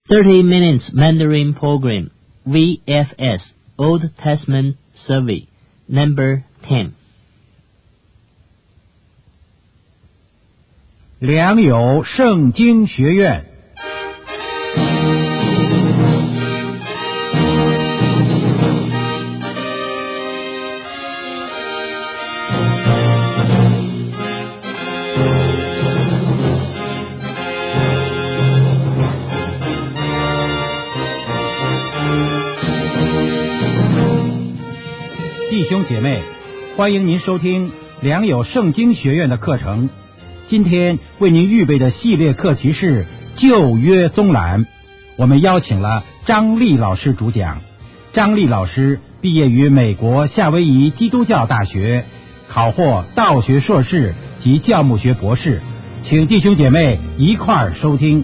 30 Minutes Mandarin Program VFS Old Testament Survey Number 10. 良友圣经学院。弟兄姐妹，欢迎您收听良友圣经学院的课程。今天为您预备的系列课题是旧约综览，我们邀请了张丽老师主讲。张丽老师毕业于美国夏威夷基督教大学，考获道学硕士及教牧学博士，请弟兄姐妹一块儿收听。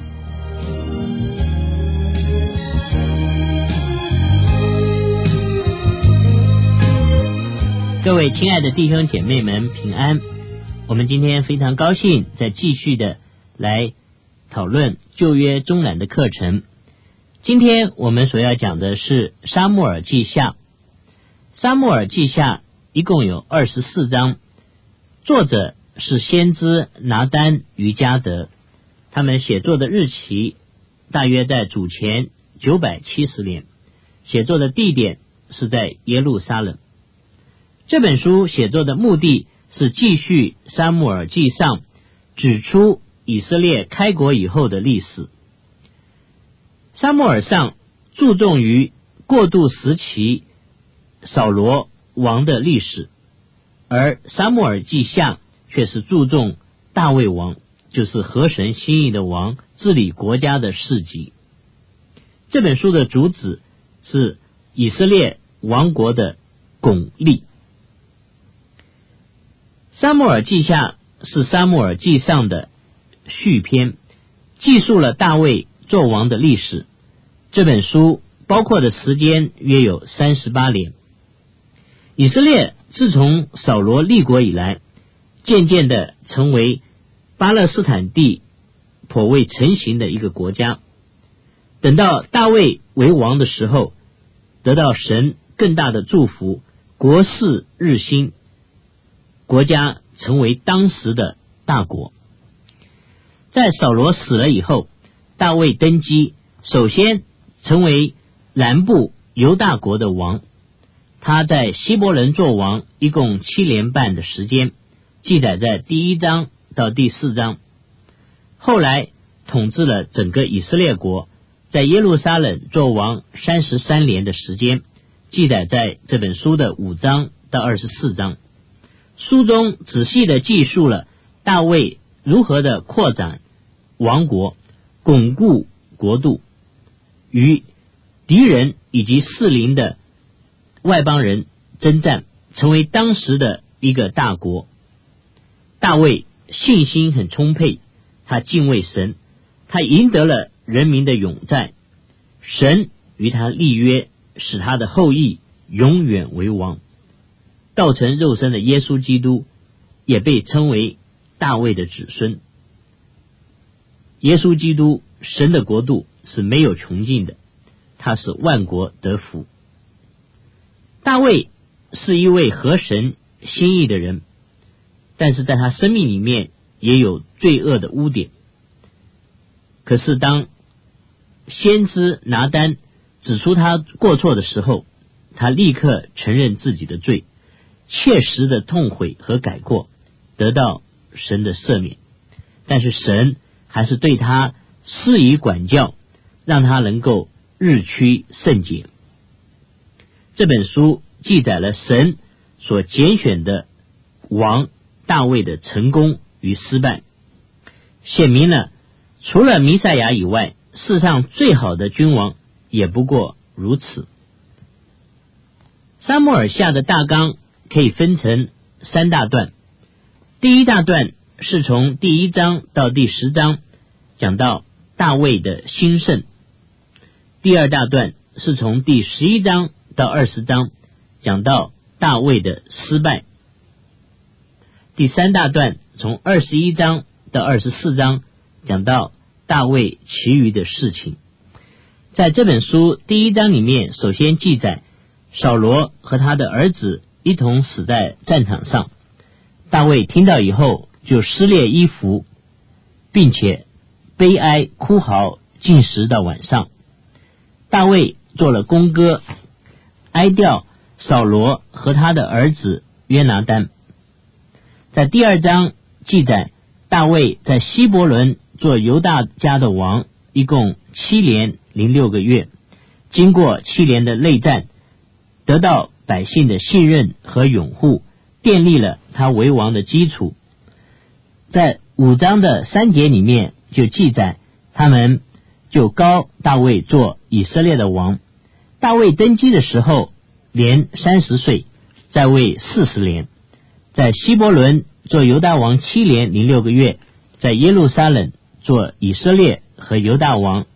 各位亲爱的弟兄姐妹们平安，我们今天非常高兴再继续的来讨论旧约综览的课程。今天我们所要讲的是撒母耳记下。撒母耳记下一共有24章，作者是先知拿单与迦得，他们写作的日期大约在主前970年，写作的地点是在耶路撒冷。这本书写作的目的是继续撒母耳记上指出以色列开国以后的历史。撒母耳上注重于过渡时期扫罗王的历史，而撒母耳记下却是注重大卫王，就是合神心意的王治理国家的事迹。这本书的主旨是以色列王国的巩立。撒母耳记下是撒母耳记上的续篇，记述了大卫作王的历史。这本书包括的时间约有38年。以色列自从扫罗立国以来，渐渐的成为巴勒斯坦地颇为成型的一个国家。等到大卫为王的时候，得到神更大的祝福，国势日兴，国家成为当时的大国。在扫罗死了以后，大卫登基，首先成为南部犹大国的王。他在希伯伦做王一共7年半的时间，记载在第1章到第4章。后来统治了整个以色列国，在耶路撒冷做王33年的时间，记载在这本书的5章到24章。书中仔细的记述了大卫如何的扩展王国，巩固国度，与敌人以及四邻的外邦人征战，成为当时的一个大国。大卫信心很充沛，他敬畏神，他赢得了人民的永在，神与他立约，使他的后裔永远为王。道成肉身的耶稣基督也被称为大卫的子孙。耶稣基督，神的国度是没有穷尽的，他是万国得福。大卫是一位合神心意的人，但是在他生命里面也有罪恶的污点。可是当先知拿单指出他过错的时候，他立刻承认自己的罪，切实的痛悔和改过，得到神的赦免。但是神还是对他施以管教，让他能够日趋圣洁。这本书记载了神所拣选的王大卫的成功与失败，显明了除了弥赛亚以外，世上最好的君王也不过如此。撒母耳下的大纲可以分成3大段。第一大段是从第1章到第10章，讲到大卫的兴盛。第二大段是从第11章到20章，讲到大卫的失败。第3大段从21章到24章，讲到大卫其余的事情。 在这本书第1章里面，首先记载扫罗和他的儿子一同死在战场上。大卫听到以后就撕裂衣服，并且悲哀哭嚎，进食到晚上。大卫做了弓歌，哀悼扫罗和他的儿子约拿单。在第2章记载大卫在希伯伦做犹大家的王，一共7年06个月，经过7年的内战，得到百姓的信任和拥护，奠立了他为王的基础。在5章的3节里面就记载他们就膏大卫做以色列的王。大卫登基的时候年30岁，在位40年，在希伯伦做犹大王7年06个月，在耶路撒冷做以色列和犹大王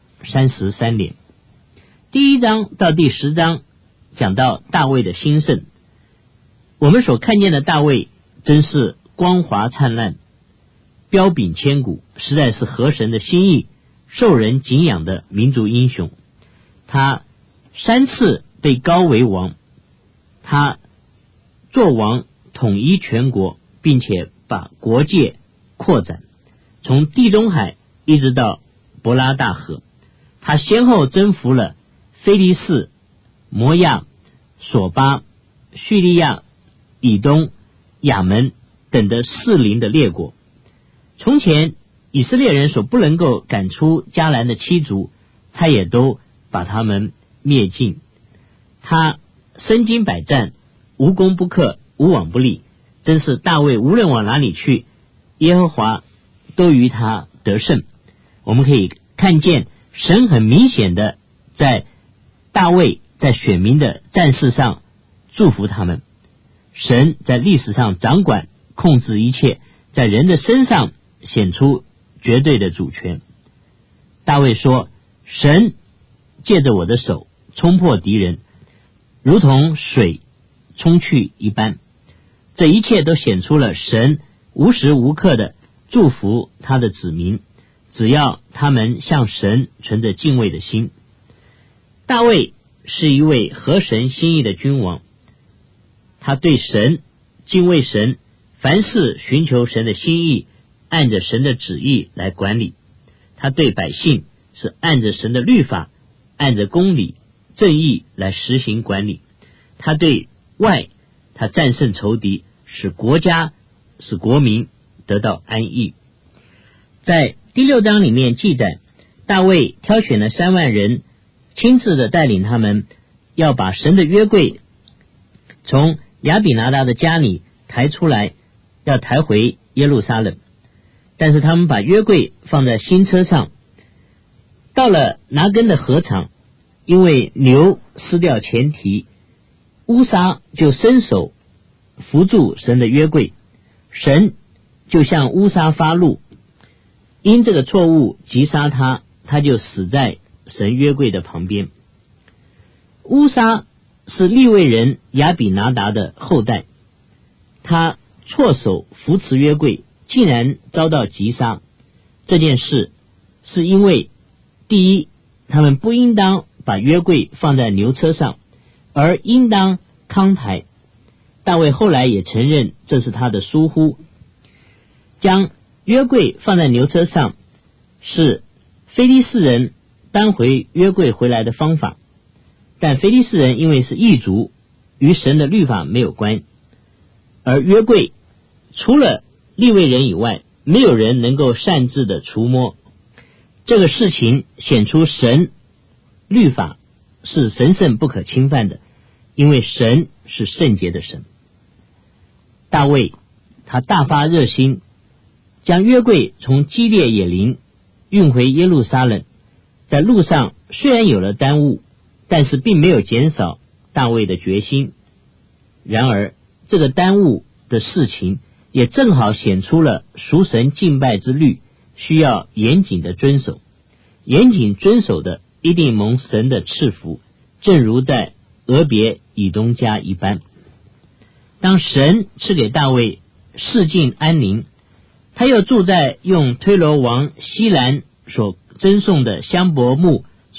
33年。第1章到第10章讲到大卫的兴盛。我们所看见的大卫真是光华灿烂，彪炳千古，实在是合神的心意，受人敬仰的民族英雄。他3次被膏为王，他做王统一全国，并且把国界扩展，从地中海一直到伯拉大河。他先后征服了非利士、摩亚、索巴、叙利亚、以东、亚门等的适邻的列国。从前以色列人所不能够赶出迦南的7族，他也都把他们灭尽。他身经百战，无攻不克，无往不利，真是大卫无论往哪里去，耶和华都与他得胜。我们可以看见神很明显的在大卫在选民的战事上祝福他们。神在历史上掌管控制一切，在人的身上显出绝对的主权。大卫说，神借着我的手冲破敌人，如同水冲去一般。这一切都显出了神无时无刻的祝福他的子民，只要他们向神存着敬畏的心。大卫是一位合神心意的君王，他对神敬畏神，凡事寻求神的心意，按着神的旨意来管理。他对百姓是按着神的律法，按着公理正义来实行管理。他对外，他战胜仇敌，使国家使国民得到安逸。在第6章里面记载，大卫挑选了3万人，亲自的带领他们，要把神的约柜从亚比拿达的家里抬出来，要抬回耶路撒冷。但是他们把约柜放在新车上，到了拿根的禾场，因为牛撕掉前蹄，乌撒就伸手扶住神的约柜，神就向乌撒发怒，因这个错误击杀他，他就死在神约柜的旁边。乌撒是利未人亚比拿达的后代，他错手扶持约柜，竟然遭到击杀。这件事是因为，第一，他们不应当把约柜放在牛车上，而应当扛抬。大卫后来也承认这是他的疏忽。将约柜放在牛车上是非利士人搬回约柜回来的方法，但非利士人因为是异族，与神的律法没有关，而约柜除了利未人以外，没有人能够擅自的触摸。这个事情显出神律法是神圣不可侵犯的，因为神是圣洁的神。大卫他大发热心，将约柜从基列野林运回耶路撒冷。在路上虽然有了耽误，但是并没有减少大卫的决心。然而这个耽误的事情也正好显出了属神敬拜之律需要严谨的遵守，严谨遵守的一定蒙神的赐福，正如在俄别以东家一般。当神赐给大卫世境安宁，他又住在用推罗王西兰所赠送的香柏木所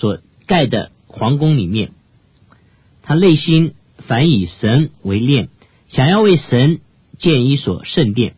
盖的皇宫里面，他内心反以神为念，想要为神建一所圣殿。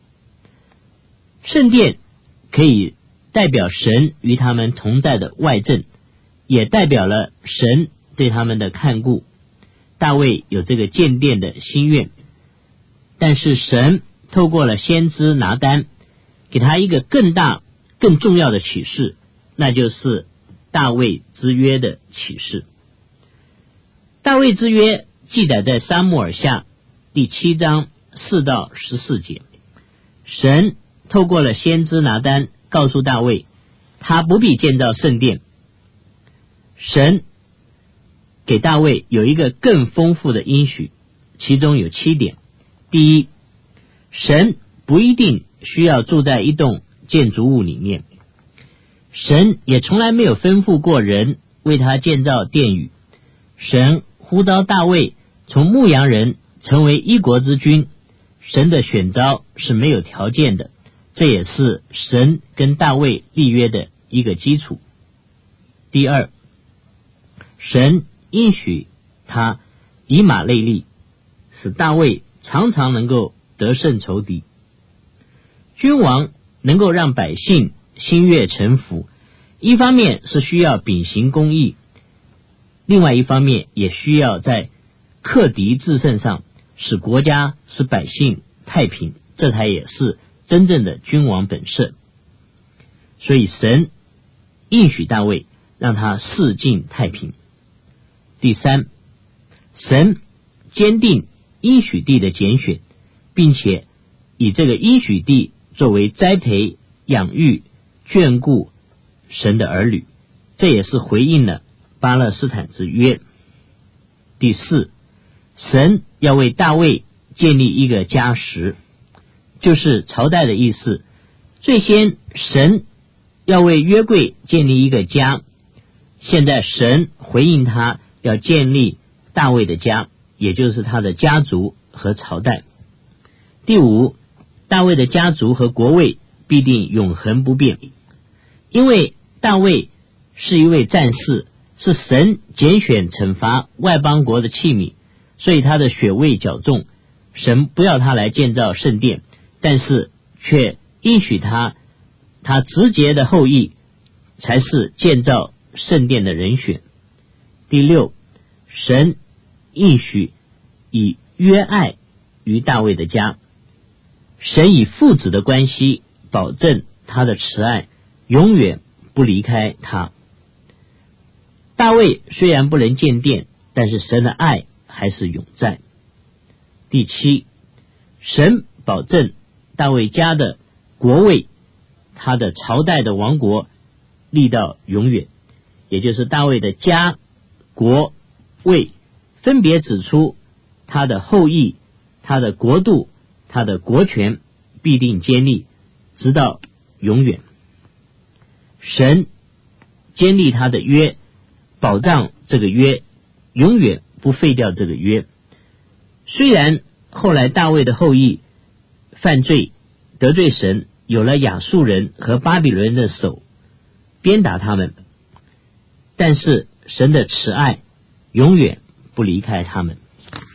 圣殿可以代表神与他们同在的外证，也代表了神对他们的看顾。大卫有这个建殿的心愿，但是神透过了先知拿单，给他一个更大更重要的启示，那就是大卫之约的启示。大卫之约记载在撒母耳下第7章4到14节。神透过了先知拿单告诉大卫，他不必建造圣殿。神给大卫有一个更丰富的应许，其中有7点。第一，神不一定需要住在一栋建筑物里面，神也从来没有吩咐过人为他建造殿宇。神呼召大卫从牧羊人成为一国之君，神的选召是没有条件的，这也是神跟大卫立约的一个基础。第二，神应许他以马内利，使大卫常常能够得胜仇敌。君王能够让百姓心悦诚服，一方面是需要秉行公义，另外一方面也需要在克敌制胜上使国家使百姓太平，这才也是真正的君王本色。所以神应许大卫让他四境太平。第三，神坚定应许地的拣选，并且以这个应许地作为栽培、养育、眷顾神的儿女，这也是回应了巴勒斯坦之约。第四，神要为大卫建立一个家室，就是朝代的意思。最先神要为约柜建立一个家，现在神回应他要建立大卫的家，也就是他的家族和朝代。第五，大卫的家族和国位必定永恒不变，因为大卫是一位战士，是神拣选惩罚外邦国的器皿，所以他的血味较重。神不要他来建造圣殿，但是却应许他直接的后裔才是建造圣殿的人选。第六，神应许以约爱于大卫的家，神以父子的关系保证他的慈爱永远不离开他。大卫虽然不能建殿，但是神的爱还是永在。第七，神保证大卫家的国位，他的朝代的王国立到永远，也就是大卫的家、国、位分别指出他的后裔、他的国度、他的国权必定坚立直到永远。神坚立他的约，保障这个约永远不废掉这个约。虽然后来大卫的后裔犯罪得罪神，有了亚述人和巴比伦人的手鞭打他们，但是神的慈爱永远不离开他们。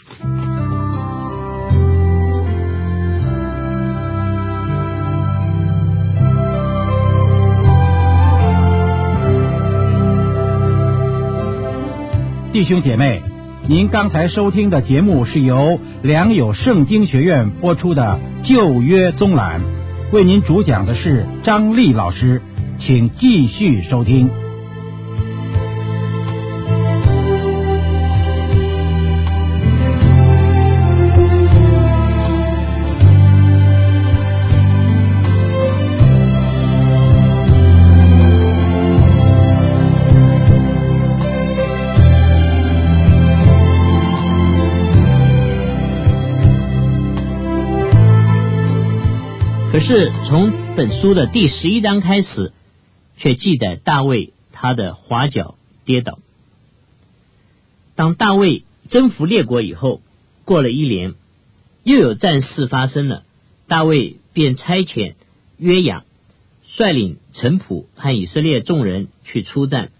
弟兄姐妹，您刚才收听的节目是由良友圣经学院播出的旧约综览，为您主讲的是张丽老师，请继续收听。 可是从本书的第11章开始，却记载大卫他的滑脚跌倒。当大卫征服列国以后，过了1年，又有战事发生了，大卫便差遣约雅率领臣仆和以色列众人去出战，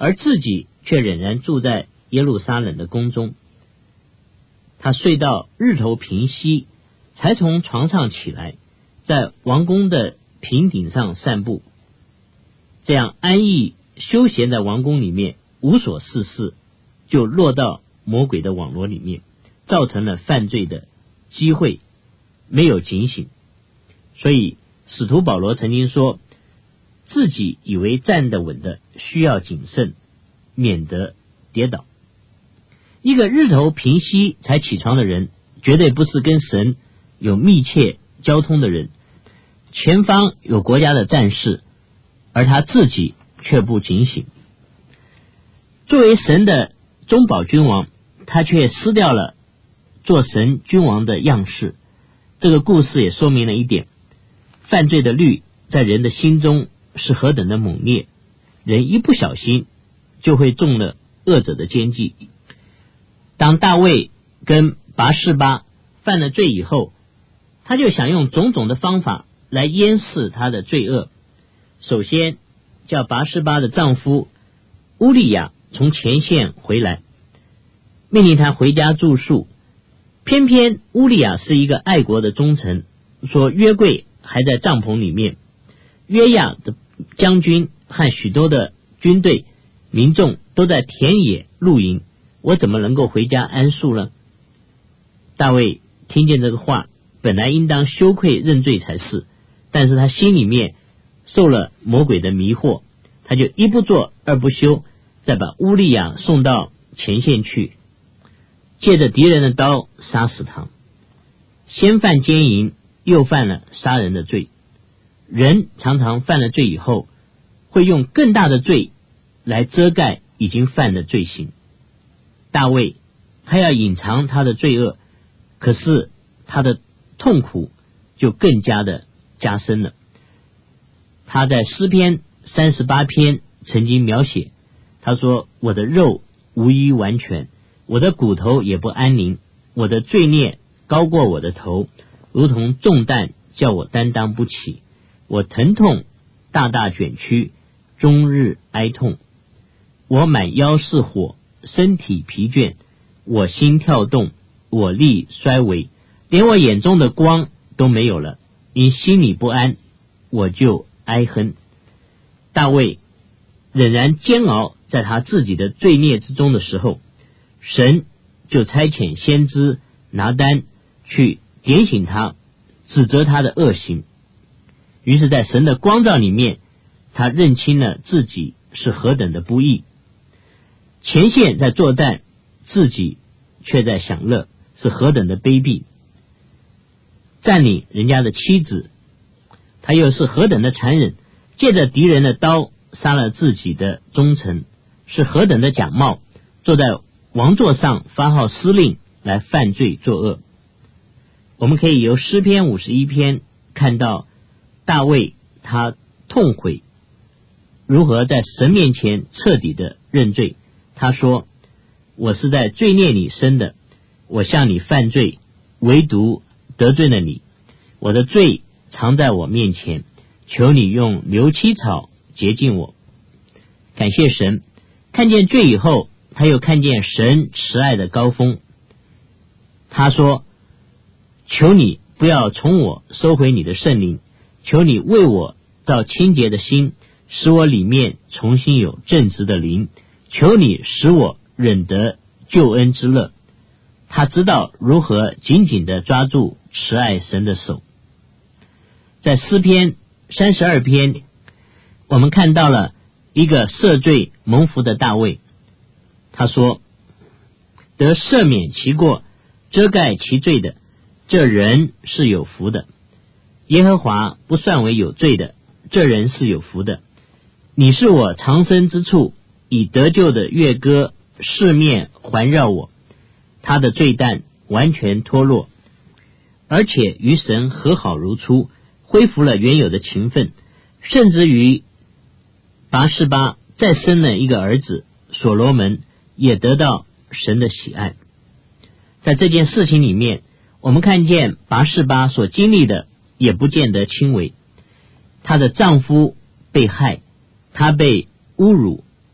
而自己却仍然住在耶路撒冷的宫中。他睡到日头平息，才从床上起来，在王宫的平顶上散步，这样安逸休闲在王宫里面无所事事，就落到魔鬼的网罗里面，造成了犯罪的机会，没有警醒。所以使徒保罗曾经说，自己以为站得稳的，需要谨慎，免得跌倒。一个日头平息才起床的人，绝对不是跟神有密切交通的人。前方有国家的战士，而他自己却不警醒。作为神的中保君王，他却失掉了做神君王的样式。这个故事也说明了一点，犯罪的律在人的心中是何等的猛烈，人一不小心就会中了恶者的奸计。当大卫跟拔示巴犯了罪以后，他就想用种种的方法来掩饰他的罪恶。首先叫拔示巴的丈夫乌利亚从前线回来，命令他回家住宿。偏偏乌利亚是一个爱国的忠臣，说约柜还在帐篷里面，约亚的将军和许多的军队民众都在田野露营，我怎么能够回家安宿呢？大卫听见这个话，本来应当羞愧认罪才是，但是他心里面受了魔鬼的迷惑，他就一不做二不休，再把乌利亚送到前线去，借着敌人的刀杀死他。先犯奸淫，又犯了杀人的罪。人常常犯了罪以后，会用更大的罪来遮盖已经犯的罪行。大卫他要隐藏他的罪恶，可是他的痛苦就更加的加深了。他在诗篇38篇曾经描写，他说，我的肉无一完全，我的骨头也不安宁，我的罪孽高过我的头，如同重担叫我担当不起，我疼痛大大卷曲，终日哀痛，我满腰是火，身体疲倦，我心跳动，我力衰微，连我眼中的光都没有了，因心里不安，我就哀哼。大卫仍然煎熬在他自己的罪孽之中的时候，神就差遣先知拿单去点醒他，指责他的恶行。于是在神的光照里面，他认清了自己是何等的不义。前线在作战，自己却在享乐，是何等的卑鄙。占领人家的妻子，他又是何等的残忍，借着敌人的刀杀了自己的忠臣，是何等的假冒，坐在王座上发号施令来犯罪作恶。我们可以由诗篇51篇看到大卫他痛悔如何在神面前彻底的认罪。他说，我是在罪孽里生的，我向你犯罪，唯独得罪了你，我的罪藏在我面前，求你用流七草洁净我。感谢神，看见罪以后，他又看见神慈爱的高峰。他说，求你不要从我收回你的圣灵，求你为我造清洁的心，使我里面重新有正直的灵，求你使我忍得救恩之乐。他知道如何紧紧地抓住慈爱神的手。在诗篇32篇，我们看到了一个赦罪蒙福的大卫。他说，得赦免其过，遮盖其罪的，这人是有福的。耶和华不算为有罪的，这人是有福的。你是我藏身之处，以得救的乐歌四面环绕我。他的罪担完全脱落，而且与神和好如初，恢复了原有的情分，甚至于拔示巴再生了一个儿子所罗门，也得到神的喜爱。在这件事情里面，我们看见拔示巴所经历的也不见得轻微。她的丈夫被害，她被侮辱，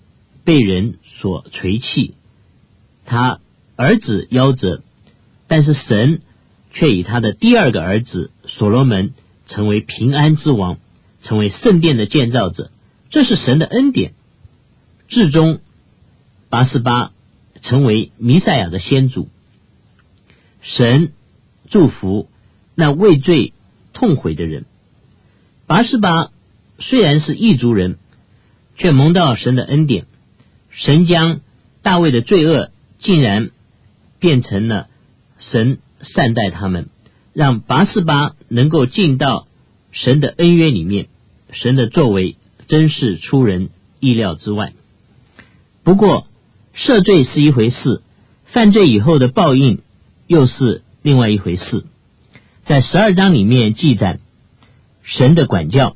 被人所垂弃，他儿子夭折，但是神却以他的第二个儿子所罗门成为平安之王，成为圣殿的建造者，这是神的恩典。至终拔示巴成为弥赛亚的先祖，神祝福那为罪痛悔的人。拔示巴虽然是异族人，却蒙到神的恩典，神将大卫的罪恶竟然变成了神善待他们，让拔示巴能够进到神的恩约里面，神的作为真是出人意料之外。不过赦罪是一回事，犯罪以后的报应又是另外一回事。在12章里面记载神的管教，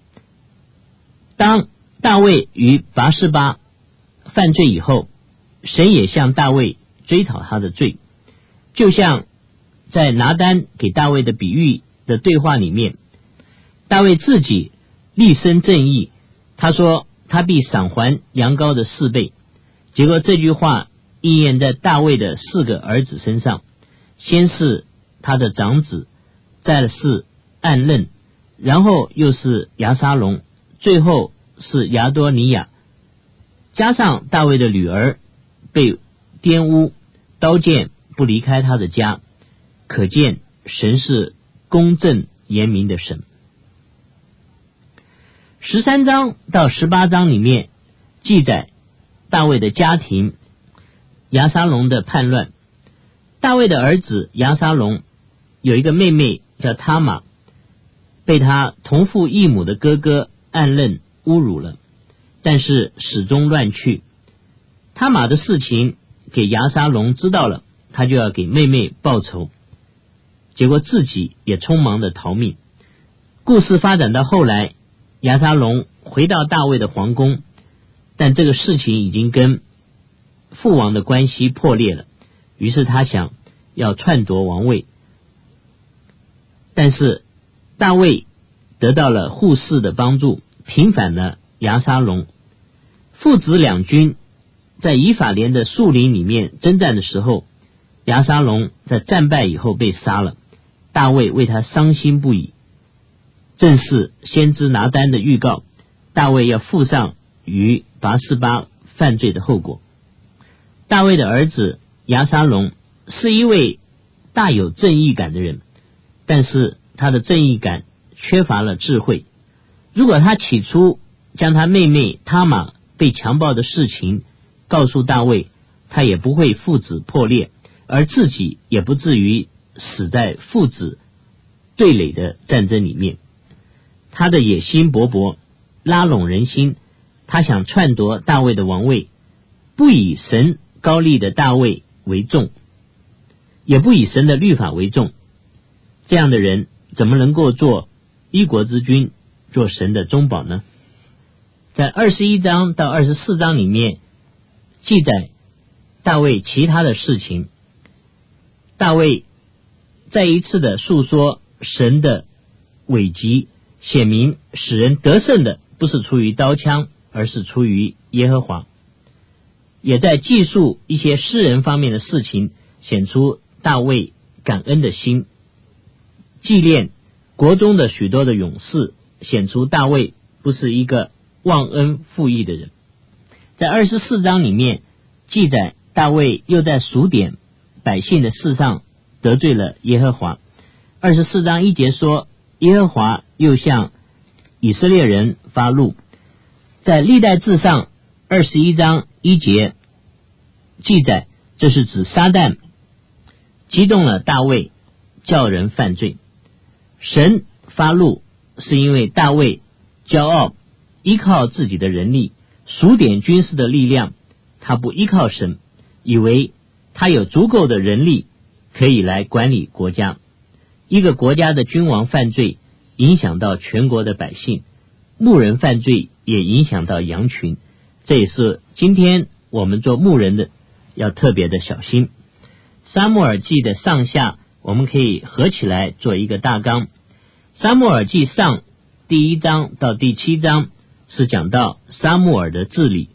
当大卫与拔示巴犯罪以后，神也向大卫追讨他的罪，就像在拿单给大卫的比喻的对话里面，大卫自己立身正义，他说他必赏还羊羔的4倍。结果这句话应验在大卫的4个儿子身上，先是他的长子，再是暗嫩，然后又是亚沙龙，最后是亚多尼亚，加上大卫的女儿被玷污，刀剑不离开他的家，可见神是公正严明的神。13章到18章里面记载大卫的家庭，亚沙龙的叛乱。大卫的儿子亚沙龙有一个妹妹叫他玛，被他同父异母的哥哥暗嫩侮辱了，但是始终乱去。他玛的事情给亚沙龙知道了，他就要给妹妹报仇，结果自己也匆忙的逃命。故事发展到后来，亚沙龙回到大卫的皇宫，但这个事情已经跟父王的关系破裂了，于是他想要篡夺王位。但是大卫得到了护士的帮助，平反了亚沙龙。父子两军在以法莲的树林里面征战的时候，亚沙龙在战败以后被杀了，大卫为他伤心不已。正是先知拿单的预告，大卫要负上与拔示巴犯罪的后果。大卫的儿子亚沙龙是一位大有正义感的人，但是他的正义感缺乏了智慧。如果他起初将他妹妹他玛被强暴的事情告诉大卫，他也不会父子破裂，而自己也不至于死在父子对垒的战争里面。他的野心勃勃，拉拢人心，他想篡夺大卫的王位，不以神高立的大卫为重，也不以神的律法为重。这样的人怎么能够做一国之君，做神的中保呢？在21章到24章里面记载大卫其他的事情。大卫再一次的述说神的伟极，显明使人得胜的不是出于刀枪，而是出于耶和华。也在记述一些诗人方面的事情，显出大卫感恩的心，纪念国中的许多的勇士，显出大卫不是一个忘恩负义的人。在24章里面记载大卫又在数点百姓的事上得罪了耶和华。24章1节说，耶和华又向以色列人发怒。在历代志上21章1节记载，这是指撒旦激动了大卫，叫人犯罪。神发怒是因为大卫骄傲，依靠自己的人力，数点军事的力量，他不依靠神，以为他有足够的人力可以来管理国家。一个国家的君王犯罪，影响到全国的百姓，牧人犯罪也影响到羊群，这也是今天我们做牧人的要特别的小心。撒母耳记的上下我们可以合起来做一个大纲。撒母耳记上第1章到第7章是讲到撒母耳的治理，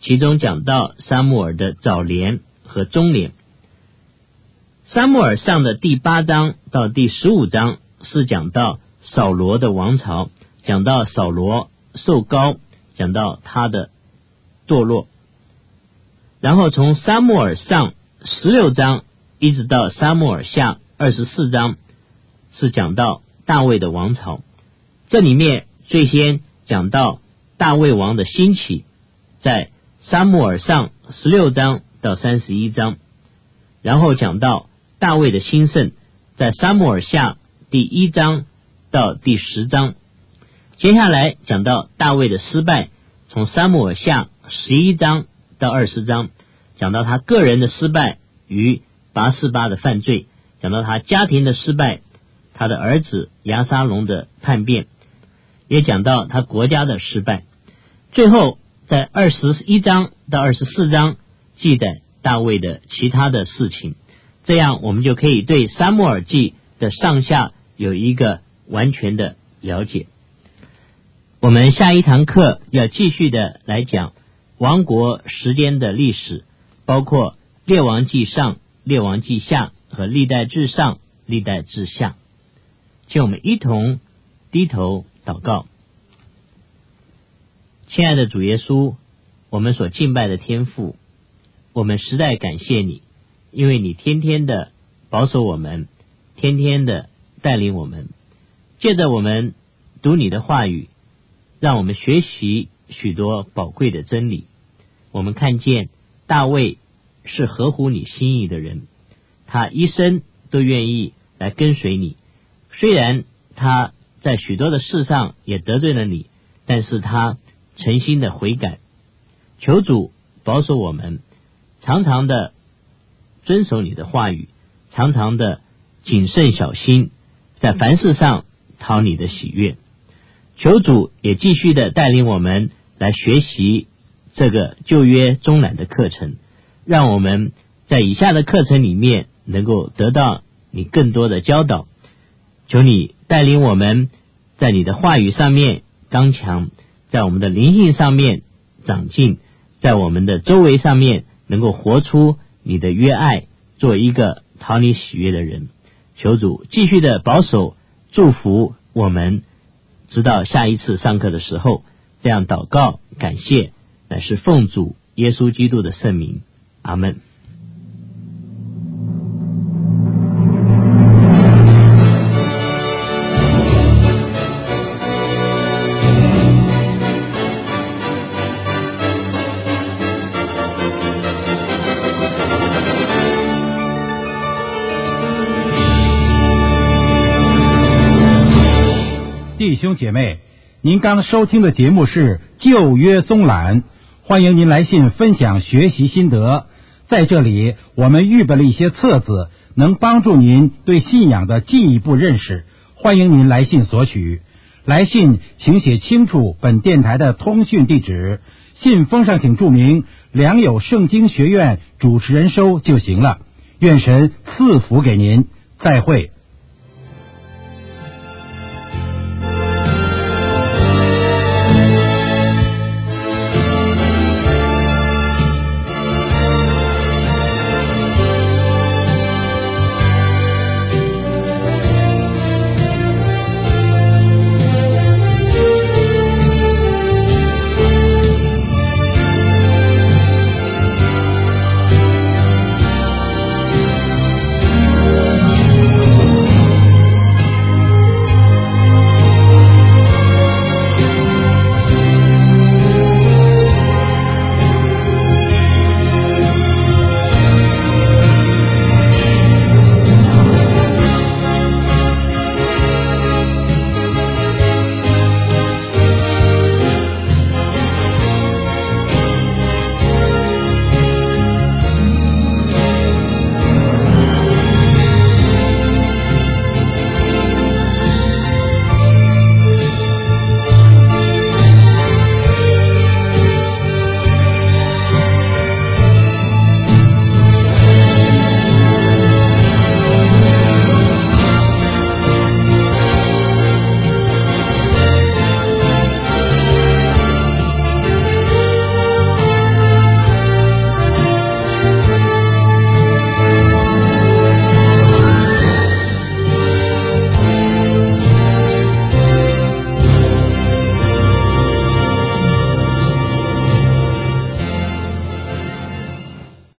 其中讲到撒母耳的早年和中年。撒母耳上的第8章到第15章是讲到扫罗的王朝，讲到扫罗受膏，讲到他的堕落。然后从撒母耳上16章一直到撒母耳下24章是讲到大卫的王朝。这里面最先讲到大卫王的兴起，在撒母耳上16章到31章，然后讲到大卫的兴盛，在撒母耳下第1章到第10章。接下来讲到大卫的失败，从撒母耳下11章到20章，讲到他个人的失败与拔示巴的犯罪，讲到他家庭的失败，他的儿子押沙龙的叛变，也讲到他国家的失败。最后在21章到24章记载大卫的其他的事情，这样我们就可以对撒母耳记的上下有一个完全的了解。我们下一堂课要继续的来讲王国时间的历史，包括列王记上、列王记下和历代志上、历代志下。请我们一同低头祷告。亲爱的主耶稣，我们所敬拜的天父，我们实在感谢你，因为你天天的保守我们，天天的带领我们，借着我们读你的话语，让我们学习许多宝贵的真理。我们看见大卫是合乎你心意的人，他一生都愿意来跟随你，虽然他在许多的事上也得罪了你，但是他诚心的悔改。求主保守我们，常常的遵守你的话语，常常的谨慎小心，在凡事上讨你的喜悦。求主也继续的带领我们来学习这个旧约中览的课程，让我们在以下的课程里面能够得到你更多的教导。求你带领我们在你的话语上面刚强，在我们的灵性上面长进，在我们的周围上面能够活出你的约爱，做一个讨你喜悦的人。求主继续的保守祝福我们，直到下一次上课的时候。这样祷告感谢，乃是奉主耶稣基督的圣名，阿们。 弟兄姐妹，您刚收听的节目是旧约综览，欢迎您来信分享学习心得。在这里我们预备了一些册子，能帮助您对信仰的进一步认识，欢迎您来信索取。来信请写清楚本电台的通讯地址，信封上请注明良友圣经学院主持人收就行了。愿神赐福给您，再会。